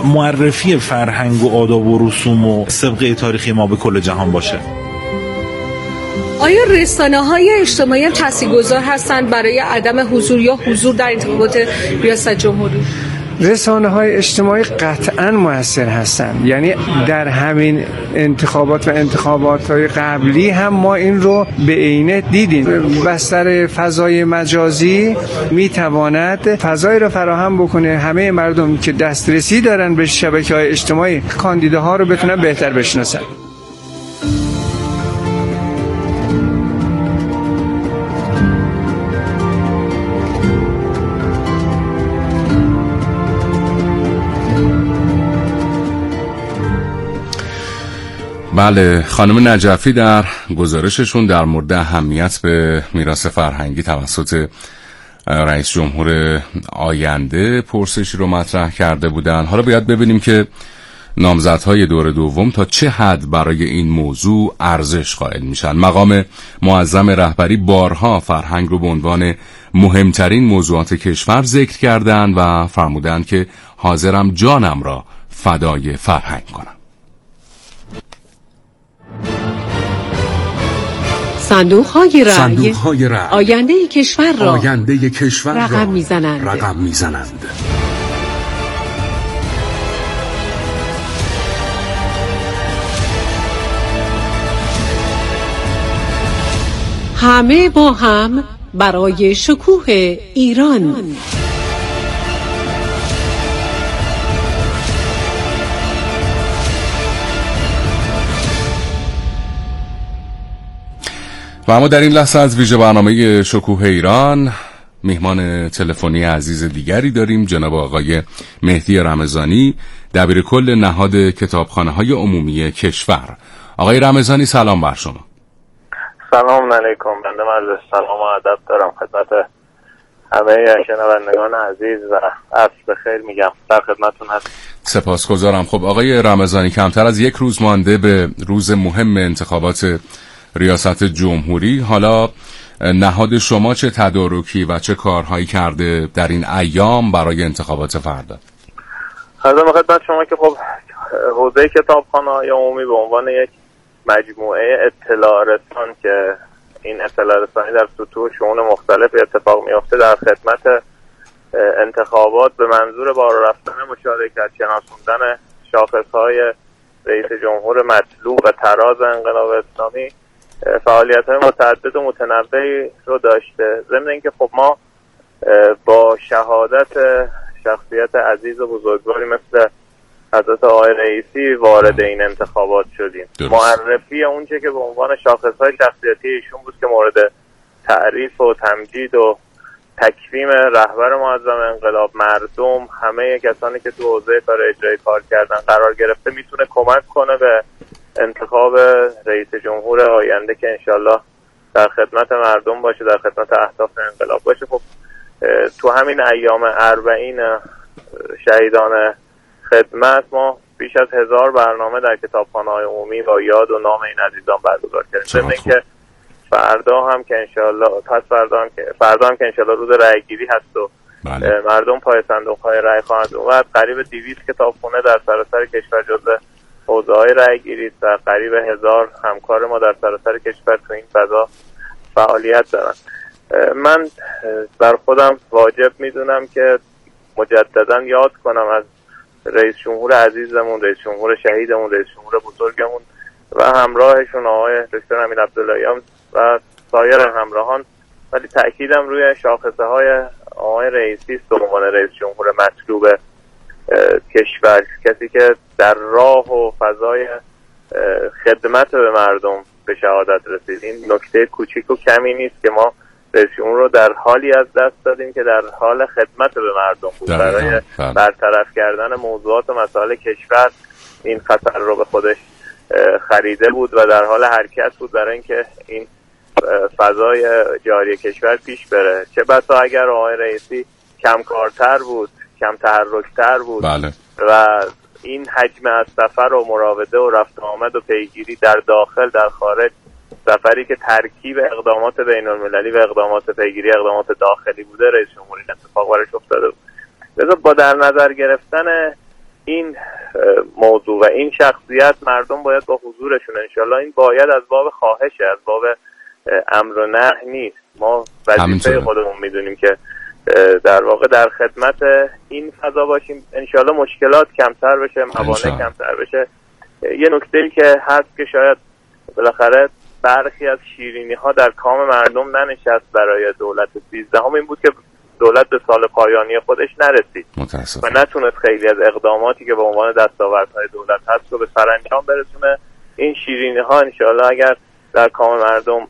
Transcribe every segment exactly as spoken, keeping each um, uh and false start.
معرفی فرهنگ و آداب و رسوم و سابقه تاریخی ما به کل جهان باشه. آیا رسانه‌های اجتماعی هم تاثیرگذار هستند برای عدم حضور یا حضور در انتخابات ریاست جمهوری؟ رسانه‌های اجتماعی قطعاً مؤثر هستند. یعنی در همین انتخابات و انتخابات‌های قبلی هم ما این رو به عینه دیدیم. بستر فضای مجازی می‌تواند فضایی رو فراهم بکنه همه مردم که دسترسی دارن به شبکه‌های اجتماعی کاندیداها رو بتونن بهتر بشناسن. بله، خانم نجفی در گزارششون در مورد اهمیت به میراث فرهنگی توسط رئیس جمهور آینده پرسشی رو مطرح کرده بودن. حالا باید ببینیم که نامزدهای دور دوم تا چه حد برای این موضوع ارزش قائل میشن. مقام معظم رهبری بارها فرهنگ رو به عنوان مهمترین موضوعات کشور ذکر کردند و فرمودند که حاضرم جانم را فدای فرهنگ کنم. صندوق های رای, صندوق های رای آینده کشور را, آینده کشور رقم را میزنند. رقم میزنند. همه با هم برای شکوه ایران. و اما در این لحظه از ویژه برنامه شکوه ایران میهمان تلفنی عزیز دیگری داریم، جناب آقای مهدی رمضانی، دبیر کل نهاد کتابخانه‌های عمومی کشور. آقای رمضانی سلام بر شما. سلام علیکم. بنده عرض سلام و ادب دارم خدمت همه شنوندگان عزیز و عصر بخیر میگم. در خدمتتون هستم. سپاسگزارم. خب آقای رمضانی، کمتر از یک روز مانده به روز مهم انتخابات ریاست جمهوری. حالا نهاد شما چه تدارکی و چه کارهایی کرده در این ایام برای انتخابات فردا؟ حالا خدمت شما که خب حوزه کتابخانه‌های عمومی به عنوان یک مجموعه اطلاع رسان که این اطلاع رسانی در سطوح شؤون مختلف اتفاق میفته در خدمت انتخابات به منظور بالا رفتن مشارکت، شناسوندن شاخص‌های رئیس جمهور مطلوب و تراز انقلاب اسلامی فعالیت‌های متعدد و متنوعی رو داشته. ضمن اینکه خب ما با شهادت شخصیت عزیز و بزرگواری مثل حضرت آقای رئیسی وارد این انتخابات شدیم. درست. معرفی اونچه که به عنوان شاخص‌های شخصیتی ایشون بود که مورد تعریف و تمجید و تکریم رهبر معظم انقلاب، مردم، همه کسانی که تو حوزه کار اجرایی کار کردن قرار گرفته، میتونه کمک کنه به انتخاب رئیس جمهور آینده که انشالله در خدمت مردم باشه، در خدمت اهداف انقلاب باشه. خب تو همین ایام اربعین شهیدان خدمت ما بیش از هزار برنامه در کتابخانه‌های عمومی با یاد و نام این عزیزان برگزار کردیم. ضمن اینکه فردا هم که انشالله پس فردا هم که فردا هم که انشالله روز رأی گیری هست و بله. مردم پای صندوق‌های رأی خواهند اومد. قریب دویست کتابخانه در سراسر کشور جزو حوزه‌های رأی گیری و قریب هزار همکار ما در سراسر کشور تو این فضا فعالیت دارن. من بر خودم واجب میدونم که مجددا یاد کنم از رئیس جمهور عزیزمون، رئیس جمهور شهیدمون، رئیس جمهور بزرگمون و همراهشون آقای دکتر امین عبداللهیان و سایر همراهان، ولی تأکیدم روی شاخصه های آقای رئیسی است به عنوان رئیس جمهور مطلوب کشور، کسی که در راه و فضای خدمت به مردم به شهادت رسید. این نکته کوچیک و کمی نیست که ما رئیس جمهور رو در حالی از دست دادیم که در حال خدمت به مردم بود، برای برطرف کردن موضوعات و مسائل کشور این خطر رو به خودش خریده بود و در حال حرکت بود برای اینکه این فضای جاری کشور پیش بره. چه بسا اگر آقای رئیسی کم کارتر بود، کم تحرکتر بود بله. و این حجم از سفر و مراوده و رفت آمد و پیگیری در داخل در خارج، سفری که ترکیب اقدامات بین المللی و اقدامات پیگیری اقدامات داخلی بوده، رئیس جمهور این اتفاق براش افتاده بود. لذا با در نظر گرفتن این موضوع و این شخصیت مردم باید با حضورشون انشالله، این باید از باب خواهشه، از باب امر و نهی نیست. ما وظیفه خودمون میدونیم که در واقع در خدمت این فضا باشیم، انشالله مشکلات کمتر بشه، موانع کمتر بشه. یه نکته‌ای که هست که شاید بالاخره برخی از شیرینی ها در کام مردم ننشست برای دولت سیزدهم، این بود که دولت به سال پایانی خودش نرسید و نتونست خیلی از اقداماتی که به عنوان دستاوردهای دولت هست رو به سرانجام برسونه. این شیرینی ها انشالله اگر در کام مردم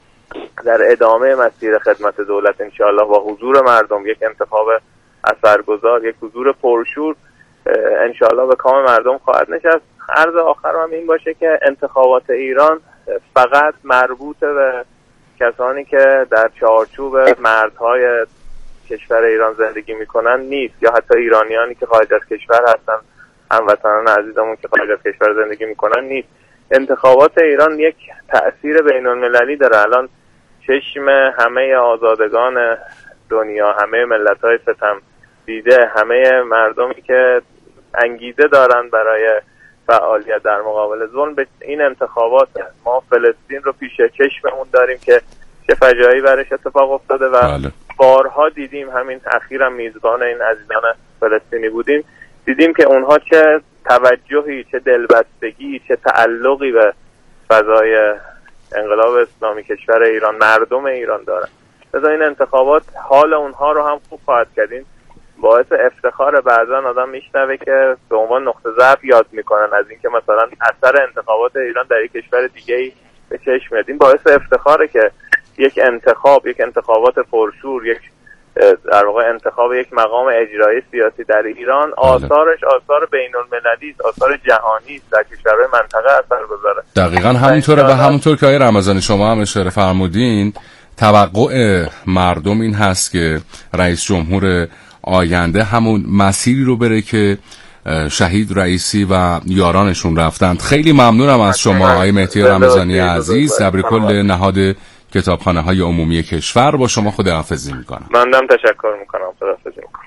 در ادامه مسیر خدمت دولت انشالله با حضور مردم، یک انتخاب اثرگذار، یک حضور پرشور انشالله به کام مردم خواهد نشست. عرض آخر هم این باشه که انتخابات ایران فقط مربوط به کسانی که در چارچوب مردهای کشور ایران زندگی میکنن نیست، یا حتی ایرانیانی که خارج از کشور هستن، هموطنان عزیزمون که خارج از کشور زندگی میکنن نیست. انتخابات ایران یک تأثیر بین المللی داره. الان چشم همه آزادگان دنیا، همه ملت‌های ستم دیده، همه مردمی که انگیزه دارن برای فعالیت در مقابل ظلم به این انتخابات. ما فلسطین رو پیش چشممون داریم که چه فجایعی برش اتفاق افتاده و بله. بارها دیدیم، همین اخیراً میزبان این عزیزان فلسطینی بودیم، دیدیم که اونها چه توجهی، چه دلبستگی، چه تعلقی به فضای انقلاب اسلامی کشور ایران، مردم ایران دارن. لذا این انتخابات حال اونها رو هم خوب خواهد کردین. باعث افتخار بعضا آدم میشنوه که به عنوان نقطه ضعف یاد میکنن از اینکه مثلا اثر انتخابات ایران در یک کشور دیگه‌ای به چشم میاد. این باعث افتخاره که یک انتخاب، یک انتخابات پرشور، یک در واقع انتخاب یک مقام اجرایی سیاسی در ایران آثارش آثار بین المللی است، آثار جهانی است، در کشورهای منطقه اثر گذاره. دقیقاً همینطوره و همونطور که آقای رمضانی شما هم اشاره فرمودین، توقع مردم این هست که رئیس جمهور آینده همون مسیری رو بره که شهید رئیسی و یارانشون رفتند. خیلی ممنونم از شما آقای مهدی رمضانی عزیز، صبر کل نهاد کتابخانه های عمومی کشور. با شما خداحافظی میکنم. ممنونم، تشکر میکنم، خداحافظی میکنم.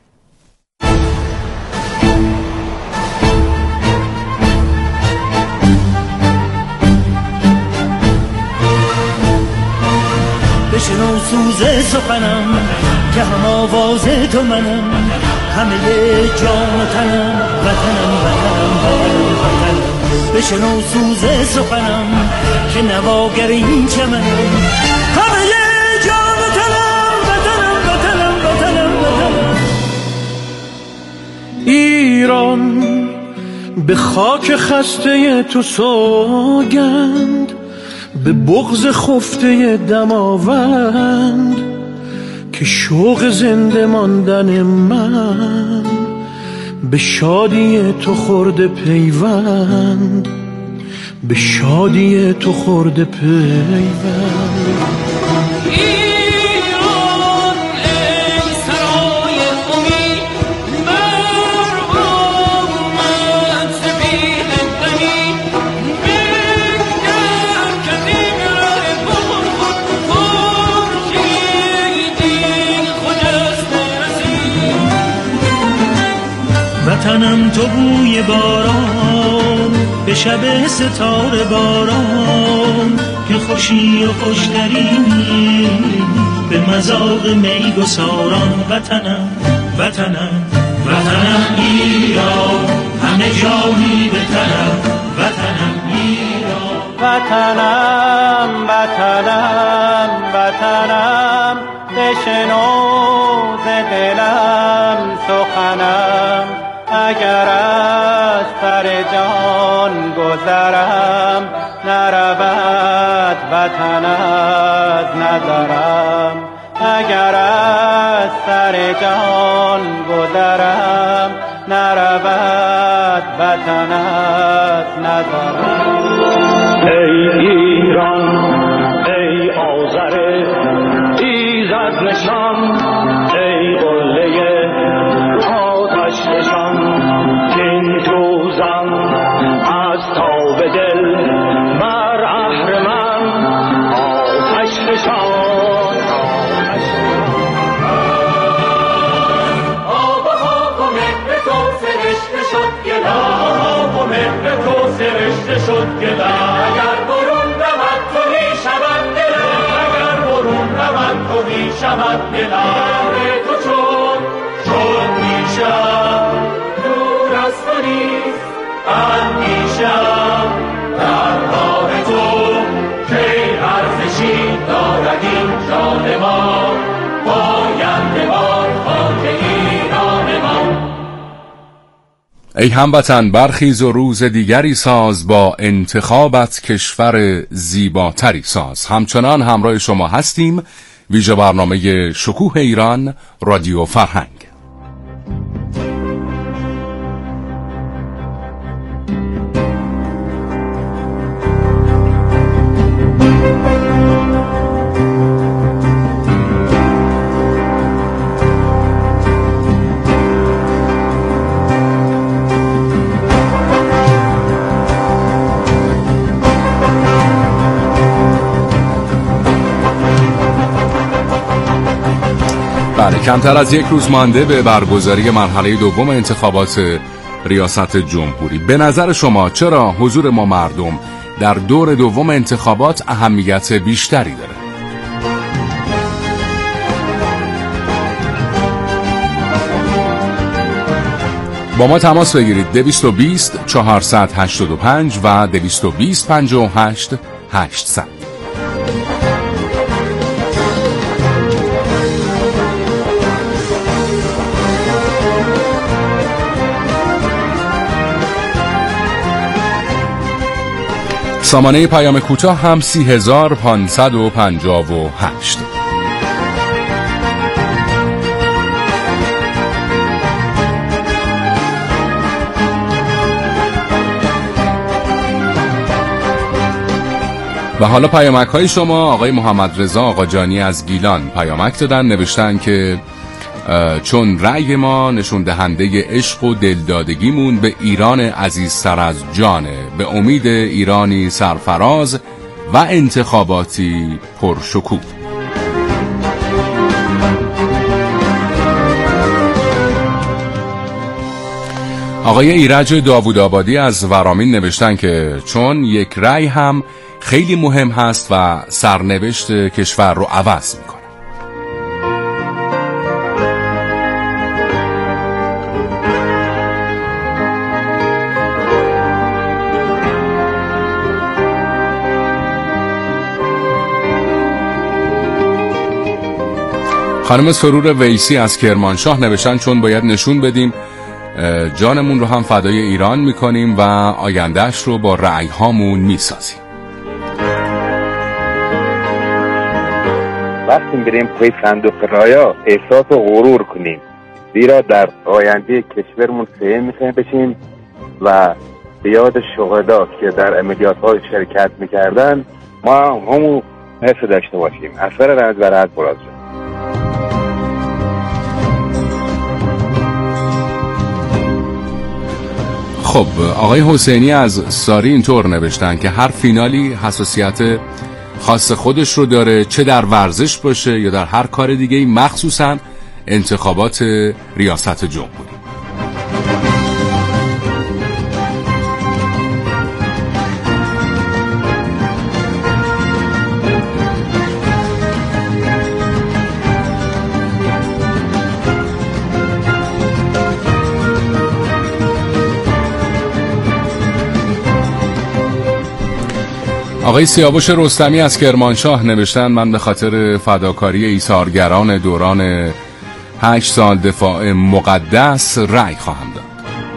بشنو سوز سخنم که هم آواز تو منم، همه جان و تنم، وطنم وطنم وطنم وطنم. بشنو سوز سخنم که نواگر این چمنم، همه جان و تنم، وطنم وطنم وطنم وطنم. ایران به خاک خسته تو سوگند، به بغض خفته دماوند، که شوق زنده ماندن من به شادی تو خورده پیوند، به شادی تو خورده پیوند. وطنم تو بوی باران، به شب ستاره باران، که خوشی و خوشترینی به مذاق می گساران. وطنم وطنم وطنم ایران، همه جایی به طرف وطنم ایران. وطنم وطنم وطنم، بشنو ز دلم سخنم، اگر از سر جان گذرم، نرود وطن از نظرم. اگر از سر جان گذرم، نرود وطن از نظرم. ای ایران، ای آذر ایزد نشان، ای قله آتش نشان، که این روزم از تاب دل بر اهرمن آتش نشان. آب و خاک و مهر تو فرشته شد، شد گلم اگر برون رود توهی شود دلم اگر برون رود توهی شود دلم تو چون شد میشم دور از تو نیست اندیشم در راه تو که ارزشی دارد این جان ما باید باد خاک ایران ما. ای هموطن برخیز و روز دیگری ساز، با انتخابت کشور زیباتری ساز. همچنان همراه شما هستیم، ویژه برنامه شکوه ایران، رادیو فرهنگ. بله، کمتر از یک روز مانده به برگزاری مرحله دوم انتخابات ریاست جمهوری. به نظر شما چرا حضور ما مردم در دور دوم انتخابات اهمیت بیشتری داره؟ با ما تماس بگیرید. دویست و بیست چهارصد و هشتاد و پنج و دویست و بیست پنجاه و هشت هشتصد. سامانه پیام کوتاه هم سی هزار پانصد و پنجاه و هشت. و حالا پیامک های شما. آقای محمد رضا آقاجانی از گیلان پیامک دادن، نوشتن که چون رأی ما نشون دهنده عشق و دلدادگیمون به ایران عزیزتر از جانه، به امید ایرانی سرفراز و انتخاباتی پرشکوه. آقای ایرج داوودآبادی از ورامین نوشتن که چون یک رأی هم خیلی مهم هست و سرنوشت کشور رو عوض میکنه. خانم سرور ویسی از کرمانشاه نوشتن چون باید نشون بدیم جانمون رو هم فدای ایران میکنیم و آیندهش رو با رأی هامون میسازیم. وقتی بریم پای صندوق رایا احساس و غرور کنیم، زیرا در آینده کشورمون سهم میخوایم بشیم و به یاد شهدا که در عملیات های شرکت میکردن ما همون حس داشته باشیم. اثر رنج و راحت براز شد. خب آقای حسینی از ساری اینطور نوشتن که هر فینالی حساسیت خاص خودش رو داره، چه در ورزش باشه یا در هر کار دیگه، مخصوصا انتخابات ریاست جمهوری. آقای سیاوش رستمی از کرمانشاه نوشتن من به خاطر فداکاری ایثارگران دوران هشت سال دفاع مقدس رأی خواهم داد.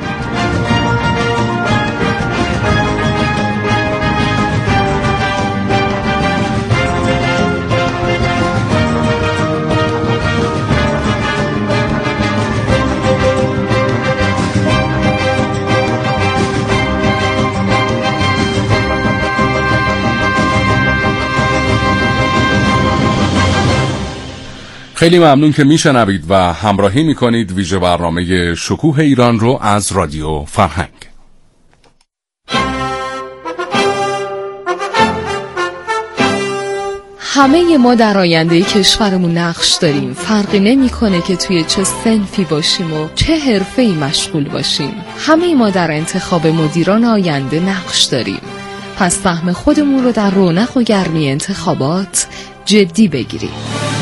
خیلی ممنون که میشنوید و همراهی میکنید ویژه برنامه شکوه ایران رو از رادیو فرهنگ. همه ما در آینده کشورمون نقش داریم. فرقی نمیکنه که توی چه صنفی باشیم و چه حرفه‌ای مشغول باشیم. همه ما در انتخاب مدیران آینده نقش داریم. پس سهم خودمون رو در رونق و گرمی انتخابات جدی بگیریم.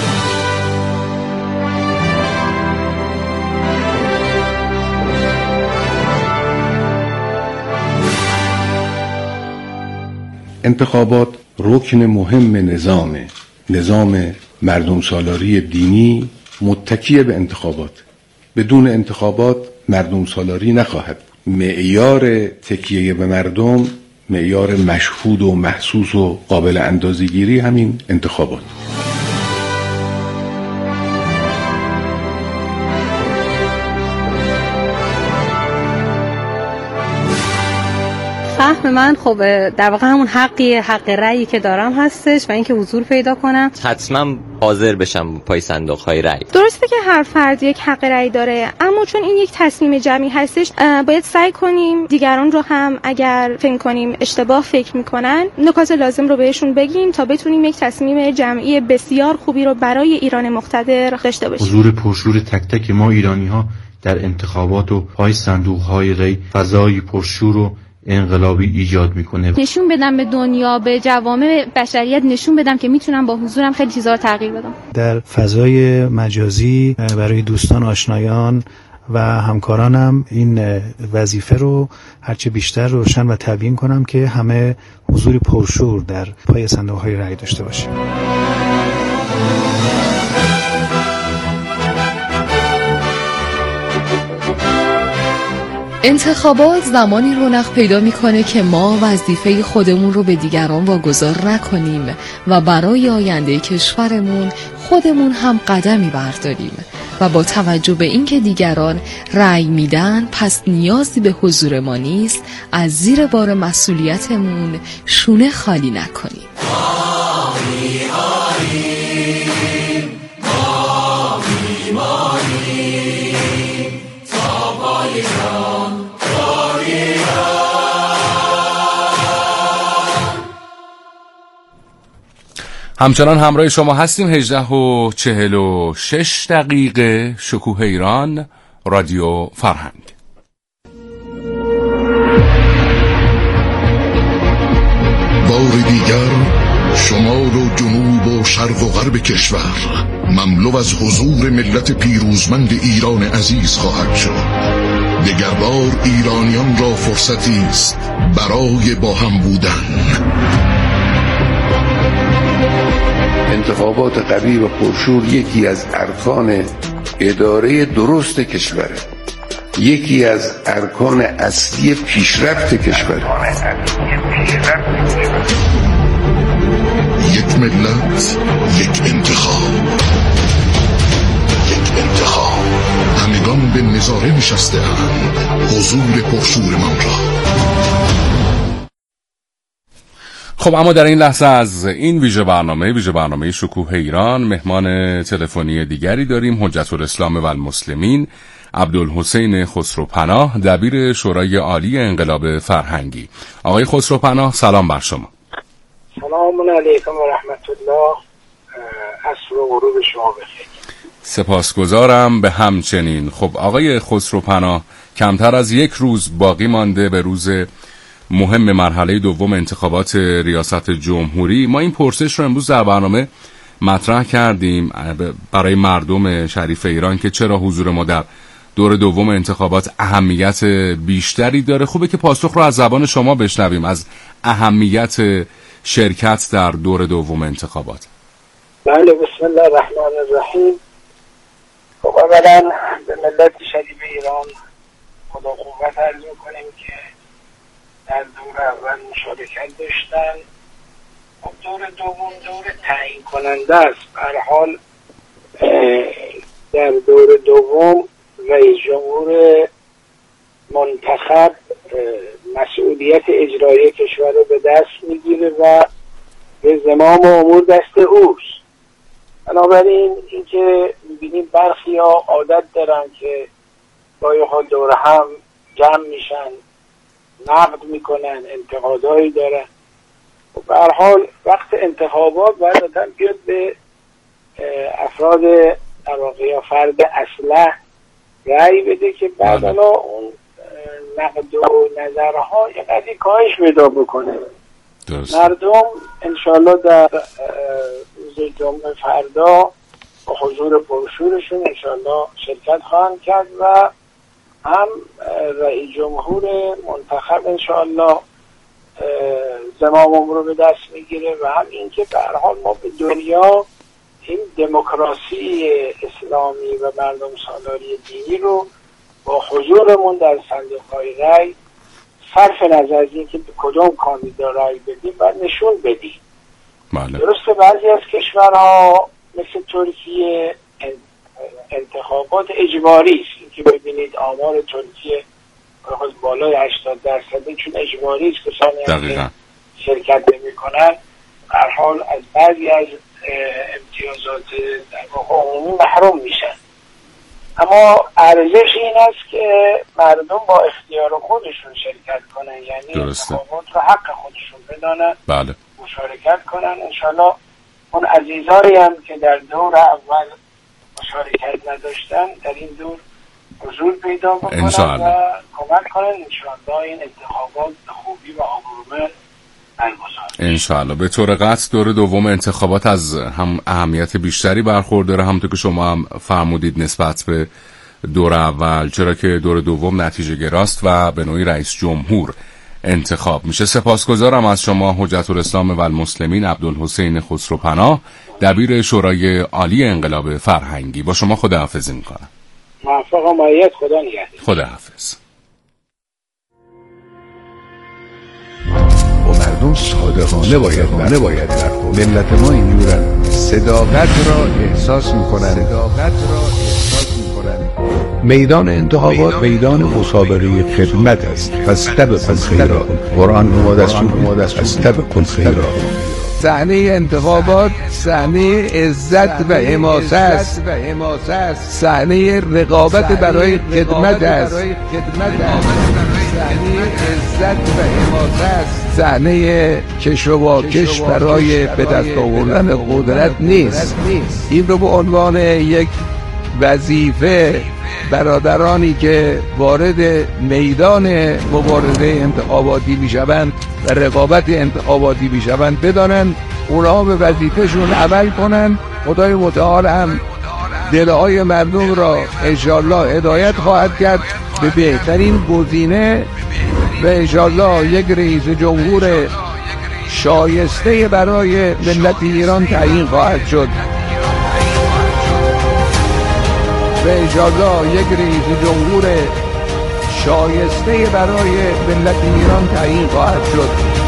انتخابات رکن مهم نظامه. نظام مردم سالاری دینی متکی به انتخابات. بدون انتخابات مردم سالاری نخواهد بود. معیار تکیه به مردم، معیار مشهود و محسوس و قابل اندازه‌گیری همین انتخابات. فهم من خب در واقع همون حقی حق رأیی که دارم هستش و اینکه حضور پیدا کنم. حتما حاضر بشم پای صندوق های رأی. درسته که هر فرد یک حق رأی داره، اما چون این یک تصمیم جمعی هستش باید سعی کنیم دیگران رو هم اگر فکر کنیم اشتباه فکر میکنن نکات لازم رو بهشون بگیم تا بتونیم یک تصمیم جمعی بسیار خوبی رو برای ایران مقتدر داشته باشیم. حضور پرشور تک تک ما ایرانی ها در انتخابات و پای صندوق های رأی فضای پرشور و انقلابی ایجاد میکنه. نشون بدم به دنیا، به جوامع بشریت نشون بدم که میتونم با حضورم خیلی چیزا رو تغییر بدم. در فضای مجازی برای دوستان، آشنایان و همکارانم این وظیفه رو هرچه بیشتر روشن و تبیین کنم که همه حضور پرشور در پای صندوق‌های رأی داشته باشیم. انتخابات زمانی رونق پیدا میکنه که ما وظیفه خودمون رو به دیگران واگذار نکنیم و برای آینده کشورمون خودمون هم قدمی برداریم و با توجه به اینکه دیگران رأی میدن پس نیازی به حضور ما نیست، از زیر بار مسئولیتمون شونه خالی نکنیم. آمی آمی آمی آمی تا پایان همچنان همراه شما هستیم. هجده و چهل و شش دقیقه شکوه ایران، رادیو فرهنگ. بار دیگر شمال و جنوب و شرق و غرب کشور مملو از حضور ملت پیروزمند ایران عزیز خواهد شد. دگربار ایرانیان را فرصتی است برای با هم بودن. انتخابات قوی و پرشور یکی از ارکان اداره درست کشوره، یکی از ارکان اصلی پیشرفت کشوره. یک ملت، یک انتخاب، یک انتخاب. همگان به نظاره نشسته اند حضور پرشورمان را. خب اما در این لحظه از این ویژه برنامه ویژه برنامه شکوه ایران مهمان تلفنی دیگری داریم. حجت الاسلام و المسلمین عبدالحسین خسروپناه، دبیر شورای عالی انقلاب فرهنگی. آقای خسروپناه سلام بر شما. سلام علیکم و رحمت الله. عصر و غروب شما بخیر. سپاسگزارم. به همچنین. خب آقای خسروپناه، کمتر از یک روز باقی مانده به روز مهم مرحله دوم انتخابات ریاست جمهوری. ما این پرسش رو امروز در برنامه مطرح کردیم برای مردم شریف ایران که چرا حضور ما در دور دوم انتخابات اهمیت بیشتری داره. خوبه که پاسخ رو از زبان شما بشنویم از اهمیت شرکت در دور دوم انتخابات. بله، بسم الله الرحمن الرحیم. خب اولا به ملت شریف ایران خدا قوت عرض می‌کنیم که در دور اول مشارکت داشتن. خب دور دوم دور تعیین کننده است. به هر حال در دور دوم رئیس جمهور منتخب مسئولیت اجرایی کشور رو به دست میگیره و به زمام امور دست اوست. بنابراین اینکه میبینیم برخی ها عادت دارن که گاهی حال دور هم جمع میشن، نقد میکنن، انتقادایی دارن. به هر حال وقت انتخابات باید آدم بیاد به افراد در واقع یا فرد اصلح رأی بده که بعدا اون نقد و نظرها یه قدری کاهش پیدا بکنه. درست. مردم انشاءالله در روز جمعه فردا با حضور پرشورشون انشاءالله شرکت خواهند کرد و هم رئیس جمهور منتخب انشاءالله زمام رو به دست میگیره و هم اینکه به هر حال ما به دنیا این دموکراسی اسلامی و مردم سالاری دینی رو با حضورمون در صندوق‌های رای صرف نظر از اینکه به کدام کاندیدا رای بدیم و نشون بدیم. بله. درسته بعضی از کشورها مثل ترکیه انتخابات اجباری است. اینکه ببینید آمار ترکیه بالای هشتاد درصد چون اجباری است، کسانی که شرکت نمی‌کنن هر حال از بعضی از امتیازات در واقع عمومی محروم میشن. اما ارزش این است که مردم با اختیار خودشون شرکت کنن، یعنی انتخابات رو حق خودشون بدانن، بله. مشارکت کنن. انشالله اون عزیزانی هم که در دور اول مشارکت نداشتن در این دور حضور پیدا بکنن انشالله. و کمک کنن انشالله این انتخابات به خوبی و آبرومند انشاءالله. به طور قطع دور دوم انتخابات از هم اهمیت بیشتری برخورداره، همونطور که شما هم فرمودید نسبت به دور اول، چرا که دور دوم نتیجه گراست و به نوعی رئیس جمهور انتخاب میشه. سپاسگزارم از شما حجت الاسلام و المسلمین عبدالحسین خسروپناه، دبیر شورای عالی انقلاب فرهنگی. با شما خداحافظی میکنم. موفق و مؤید. خدا نگهدار. خداحافظ. مردم صادقانه باید باید برخورد. ملت ما اینجورن، صداقت را احساس میکنن صداقت را احساس میکنن میدان انتخابات میدان مسابقه خدمت است. فاستبقوا الخیرات. قرآن نماد فاستبقوا الخیرات. صحنه انتخابات صحنه عزت و حماسه است. صحنه رقابت برای خدمت است. صحنه عزت و حماسه است. صحنه کش و واکش برای به دست آوردن قدرت نیست. این رو به عنوان یک وظیفه برادرانی که وارد میدان مبارزه انتخاباتی میشوند و رقابت انتخاباتی میشوند بدانند اونها به وظیفهشون عمل کنند. خدای متعال هم دلهای مردم را انشالله هدایت خواهد کرد به بهترین گزینه و انشالله یک رئیس جمهور شایسته برای ملت ایران تعیین خواهد شد و انشالله یک رئیس جمهور شایسته برای ملت ایران تعیین خواهد شد.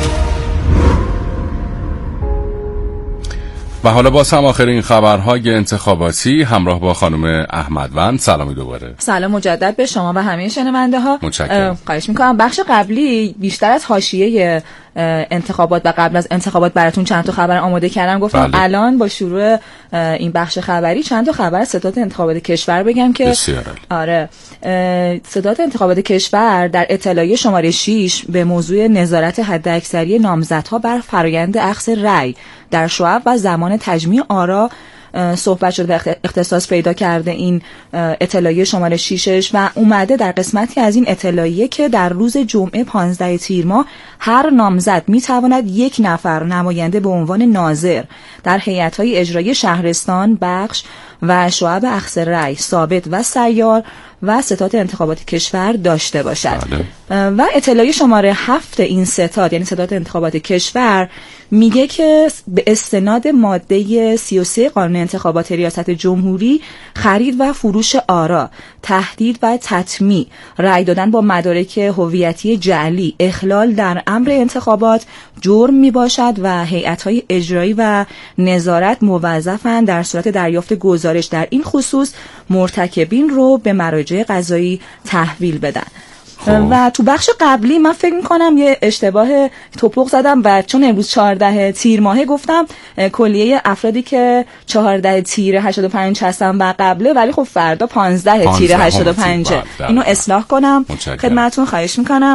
و حالا باز هم آخرین خبرهای انتخاباتی همراه با خانم احمدوند. سلامی دوباره. سلام مجدد به شما و همه شنونده ها. متشکرم. خواهش میکنم. بخش قبلی بیشتر از حاشیه انتخابات و قبل از انتخابات براتون چند تا خبر آماده کردم. گفتم بله. الان با شروع این بخش خبری چند تا خبر ستاد انتخابات کشور بگم که بسیار. آره ستاد انتخابات کشور در اطلاعیه شماره شش به موضوع نظارت حداکثری نامزدها بر فرآیند اخذ رأی در شعب و زمان تجمیع آرا صحبت شده و اختصاص پیدا کرده این اطلاعیه شماره ششش و اومده در قسمتی از این اطلاعیه که در روز جمعه پانزده تیر ماه هر نامزد میتواند یک نفر نماینده به عنوان ناظر در هیئت‌های اجرایی شهرستان، بخش و شعب اخذ رأی ثابت و سیار و ستاد انتخابات کشور داشته باشد. بله. و اطلاعیه شماره هفت این ستاد یعنی ستاد انتخابات کشور میگه که به استناد ماده سی و سه قانون انتخابات ریاست جمهوری خرید و فروش آرا، تهدید و تطمیع، رأی دادن با مدارک هویتی جعلی، اخلال در امر انتخابات جرم میباشد و هیئت‌های اجرایی و نظارت موظفند در صورت دریافت گزارش در این خصوص مرتکبین رو به مراجع قضایی تحویل بدن. و تو بخش قبلی من فکر میکنم یه اشتباه توپق زدم و چون امروز چهارده تیر ماهه گفتم کلیه افرادی که چهارده تیر هشتاد و پنج هستن و قبله، ولی خب فردا پانزده تیر هشتاد و پنج. اینو اصلاح کنم خدمتتون خواهش میکنم.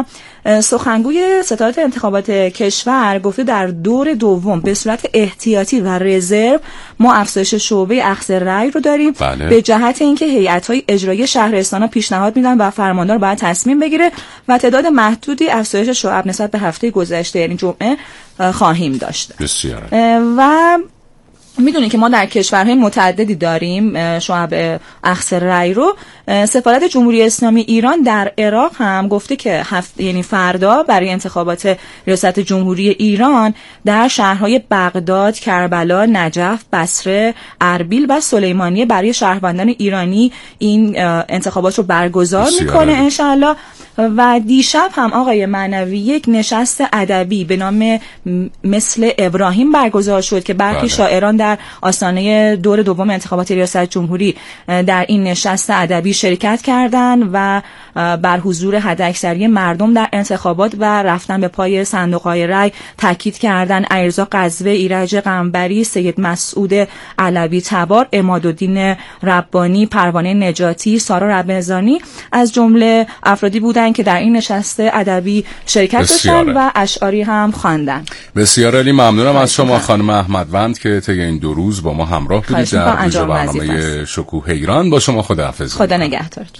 سخنگوی ستاد انتخابات کشور گفته در دور دوم به صورت احتیاطی و رزرو ما افزایش شعبه اخذ رأی رو داریم. بله. به جهت اینکه هیئت‌های اجرایی شهرستان‌ها پیشنهاد میدن و فرماندار باید تصمیم بگیره و تعداد محدودی افزایش شعب نسبت به هفته گذشته یعنی جمعه خواهیم داشت. بسیار. و میدونید که ما در کشورهای متعددی داریم شعب اخذ رأی رو. سفارت جمهوری اسلامی ایران در عراق هم گفته که هفت یعنی فردا برای انتخابات ریاست جمهوری ایران در شهرهای بغداد، کربلا، نجف، بصره، اربیل و سلیمانیه برای شهروندان ایرانی این انتخابات رو برگزار میکنه انشالله. و دیشب هم آقای معنوی یک نشست ادبی به نام مثل ابراهیم برگزار شد که برخی شاعران در آستانه دور دوم انتخابات ریاست جمهوری در این نشست ادبی شرکت کردند و بر حضور حداکثری مردم در انتخابات و رفتن به پای صندوق‌های رای تاکید کردند. علیرضا قزوه، ایرج قنبری، سید مسعود علوی تبار، عمادالدین ربانی، پروانه نجاتی، سارا رمضانی از جمله افرادی بودند که در این نشست ادبی شرکت داشتن و اشعاری هم خواندن. بسیار عالی، ممنونم از شما خانم احمدوند که طی این دو روز با ما همراه بودید در ویژه برنامه شکوه ایران. با شما خداحافظی. خدا نگهدارتون.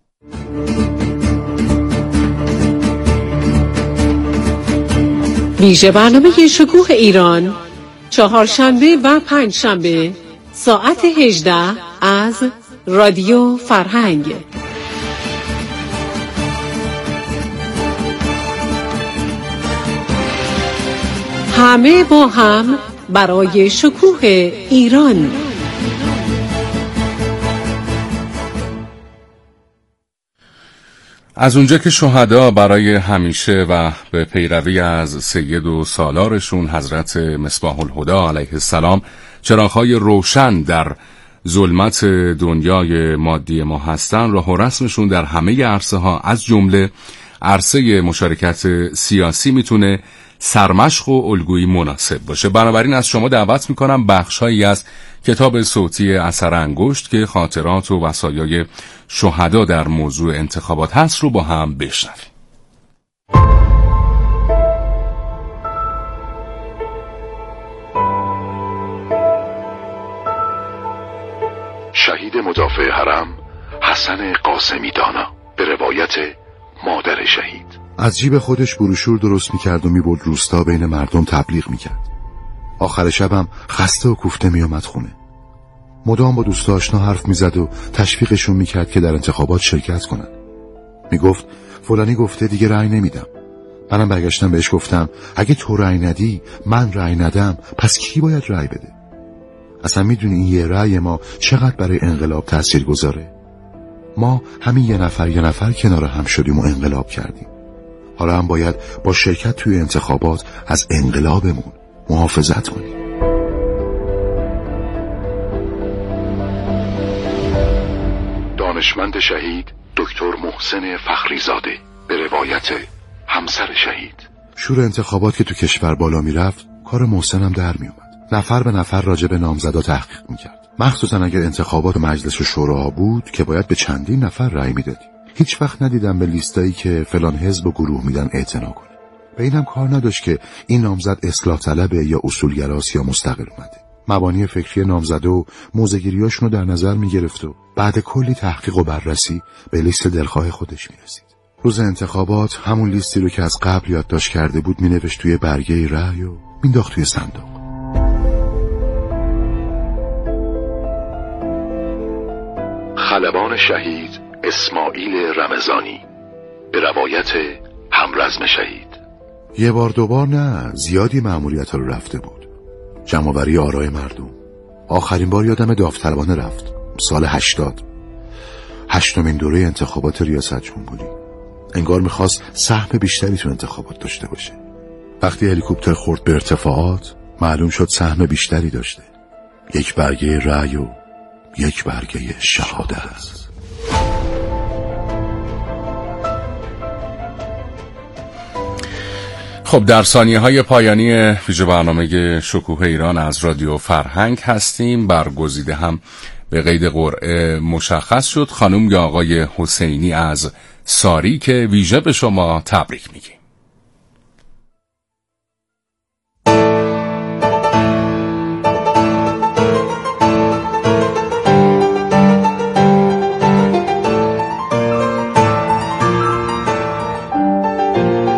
ویژه برنامه شکوه ایران چهارشنبه و پنجشنبه ساعت هجده از رادیو فرهنگ. همه با هم برای شکوه ایران. از اونجا که شهدا برای همیشه و به پیروی از سید و سالارشون حضرت مصباح الهدی علیه السلام چراغ‌های روشن در ظلمت دنیای مادی ما هستن، راه و رسمشون در همه عرصه‌ها از جمله عرصه مشارکت سیاسی میتونه سرمشق و الگویی مناسب باشه. بنابراین از شما دعوت میکنم بخشهایی از کتاب صوتی اثر انگشت که خاطرات و وصایای شهدا در موضوع انتخابات هست رو با هم بشنویم. شهید مدافع حرم حسن قاسمی دانا به روایت مادر شهید از جیب خودش بروشور درست میکرد و میبرد روستا بین مردم تبلیغ میکرد. آخر شبم خسته و کوفته میامد خونه. مدام با دوست آشنا حرف میزد و تشویقشون میکرد که در انتخابات شرکت کنن. میگفت فلانی گفته دیگه رأی نمیدم. منم برگشتم بهش گفتم اگه تو رأی ندی من رأی ندم پس کی باید رأی بده؟ اصلا میدونی این یه رأی ما چقدر برای انقلاب تأثیر گذاره؟ ما همین یه نفر یه نفر کنار هم شدیم و انقلاب کردیم. حالا هم باید با شرکت توی انتخابات از انقلابمون محافظت کنیم. دانشمند شهید دکتر محسن فخریزاده به روایت همسر شهید. شور انتخابات که تو کشور بالا میرفت کار محسن هم در میومد. نفر به نفر راجع به نامزدا تحقیق میکرد. مخصوصا اگر انتخابات مجلس و شورا بود که باید به چندین نفر رأی میدادیم. هیچ وقت ندیدم به لیستایی که فلان حزب و گروه میدن اعتنا کنه. به اینم کار نداشت که این نامزد اصلاح طلبه یا اصولگراست یا مستقل اومده. مبانی فکری نامزده و موضع‌گیریاشون رو در نظر میگرفت و بعد کلی تحقیق و بررسی به لیست دلخواه خودش میرسید. روز انتخابات همون لیستی رو که از قبل یادداشت کرده بود مینوشت توی برگه رأی و مینداخت توی صندوق. خلبان شهید اسماعیل رمضانی به روایت همرزم شهید. یه بار دوبار نه، زیادی مأموریت رو رفته بود. جمع‌آوری آرای مردم. آخرین بار یادم داوطلبانه رفت سال هشتاد، هشتمین دوره انتخابات ریاست جمهوری. انگار میخواست سهم بیشتری تو انتخابات داشته باشه. وقتی هلیکوپتر خورد به ارتفاعات معلوم شد سهم بیشتری داشته. یک برگه رأی و یک برگه شهادت. خب در ثانیه های پایانی ویژه برنامه شکوه ایران از رادیو فرهنگ هستیم. برگزیده هم به قید قرعه مشخص شد. خانم یا آقای حسینی از ساری که ویژه به شما تبریک میگیم.